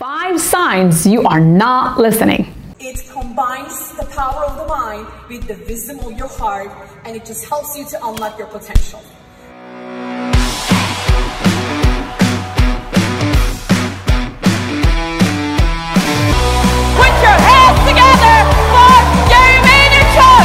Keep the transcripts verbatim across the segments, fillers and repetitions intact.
Five signs you are not listening. It combines the power of the mind with the wisdom of your heart, and it just helps you to unlock your potential. Put your hands together for Gary Vaynerchuk!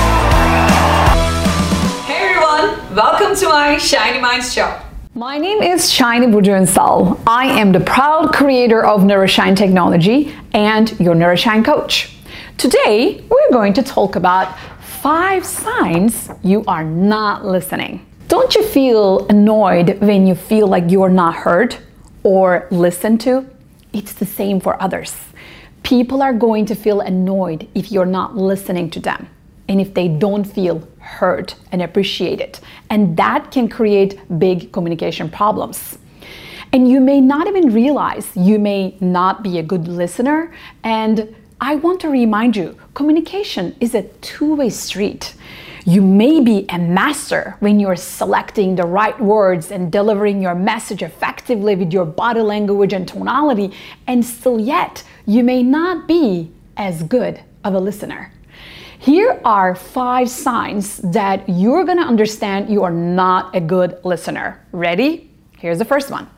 Hey everyone, welcome to my Shiny Minds show. My name is Shiny Bujensal. I am the proud creator of Neuroshine Technology and your Neuroshine coach. Today, we're going to talk about five signs you are not listening. Don't you feel annoyed when you feel like you are not heard or listened to? It's the same for others. People are going to feel annoyed if you're not listening to them and if they don't feel heard and appreciated. And that can create big communication problems. And you may not even realize you may not be a good listener. And I want to remind you, communication is a two-way street. You may be a master when you're selecting the right words and delivering your message effectively with your body language and tonality, and still yet, you may not be as good of a listener. Here are five signs that you're gonna understand you are not a good listener. Ready? Here's the first one.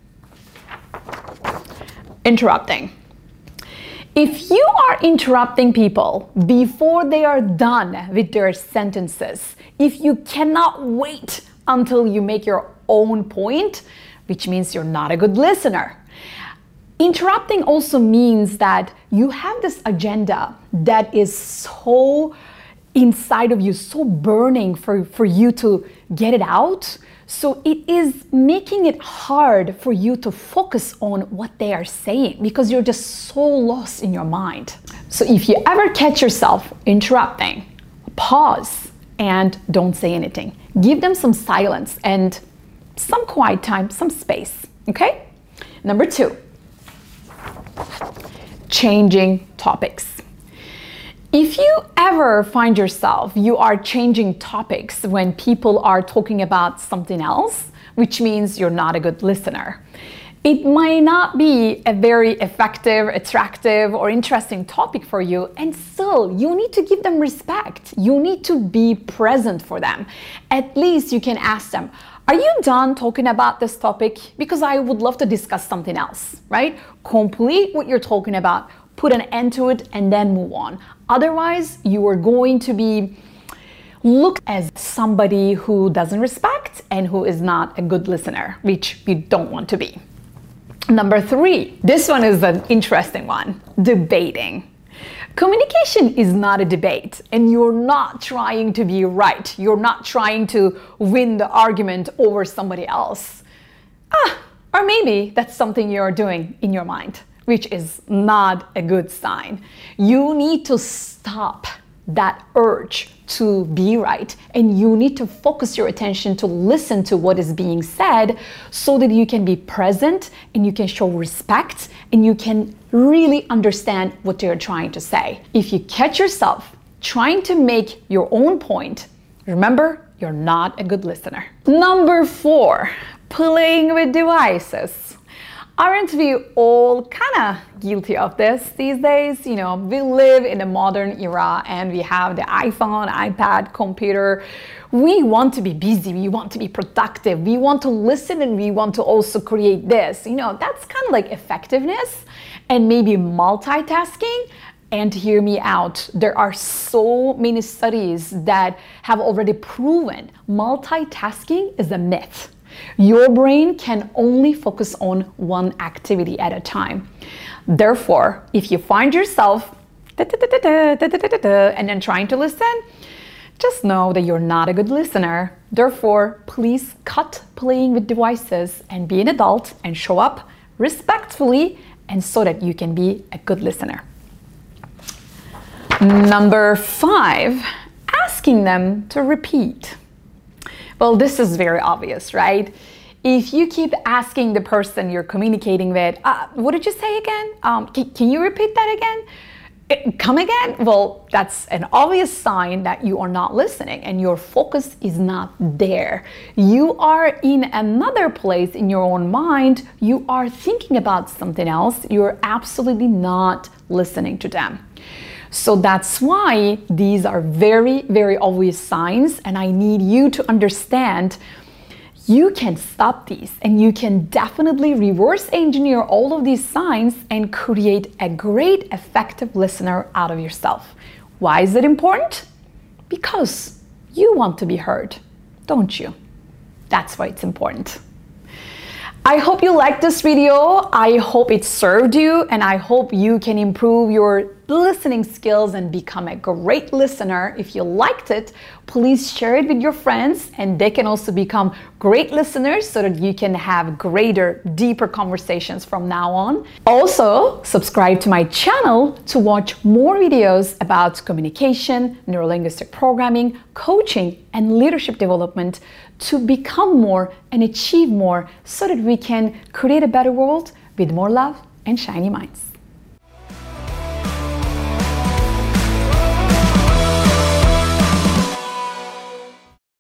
Interrupting. If you are interrupting people before they are done with their sentences, if you cannot wait until you make your own point, which means you're not a good listener. Interrupting also means that you have this agenda that is so inside of you, so burning for, for you to get it out. So it is making it hard for you to focus on what they are saying because you're just so lost in your mind. So if you ever catch yourself interrupting, pause and don't say anything. Give them some silence and some quiet time, some space, okay? Number two. Changing topics. If you ever find yourself, you are changing topics when people are talking about something else, which means you're not a good listener. It might not be a very effective, attractive, or interesting topic for you, and still, you need to give them respect. You need to be present for them. At least you can ask them, are you done talking about this topic? Because I would love to discuss something else, right? Complete what you're talking about, put an end to it, and then move on. Otherwise, you are going to be looked as somebody who doesn't respect and who is not a good listener, which you don't want to be. Number three, this one is an interesting one, debating. Communication is not a debate, and you're not trying to be right. You're not trying to win the argument over somebody else. Ah, or maybe that's something you're doing in your mind, which is not a good sign. You need to stop that urge to be right, and you need to focus your attention to listen to what is being said so that you can be present and you can show respect and you can really understand what they're trying to say. If you catch yourself trying to make your own point, remember, you're not a good listener. Number four, playing with devices. Aren't we all kind of guilty of this these days? You know, we live in a modern era and we have the iPhone, iPad, computer. We want to be busy, we want to be productive, we want to listen, and we want to also create this. You know, that's kind of like effectiveness and maybe multitasking. And hear me out, there are so many studies that have already proven multitasking is a myth. Your brain can only focus on one activity at a time. Therefore, if you find yourself and then trying to listen, just know that you're not a good listener. Therefore, please cut playing with devices and be an adult and show up respectfully, and so that you can be a good listener. Number five, asking them to repeat. Well, this is very obvious, right? If you keep asking the person you're communicating with, uh, what did you say again? Um, can, can you repeat that again? Come again? Well, that's an obvious sign that you are not listening and your focus is not there. You are in another place in your own mind. You are thinking about something else. You're absolutely not listening to them. So that's why these are very, very obvious signs, and I need you to understand you can stop these and you can definitely reverse engineer all of these signs and create a great, effective listener out of yourself. Why is it important? Because you want to be heard, don't you? That's why it's important. I hope you liked this video. I hope it served you, and I hope you can improve your listening skills and become a great listener. If you liked it, please share it with your friends, and they can also become great listeners so that you can have greater, deeper conversations from now on. Also, subscribe to my channel to watch more videos about communication, neurolinguistic programming, coaching, and leadership development to become more and achieve more so that we can create a better world with more love and shiny minds.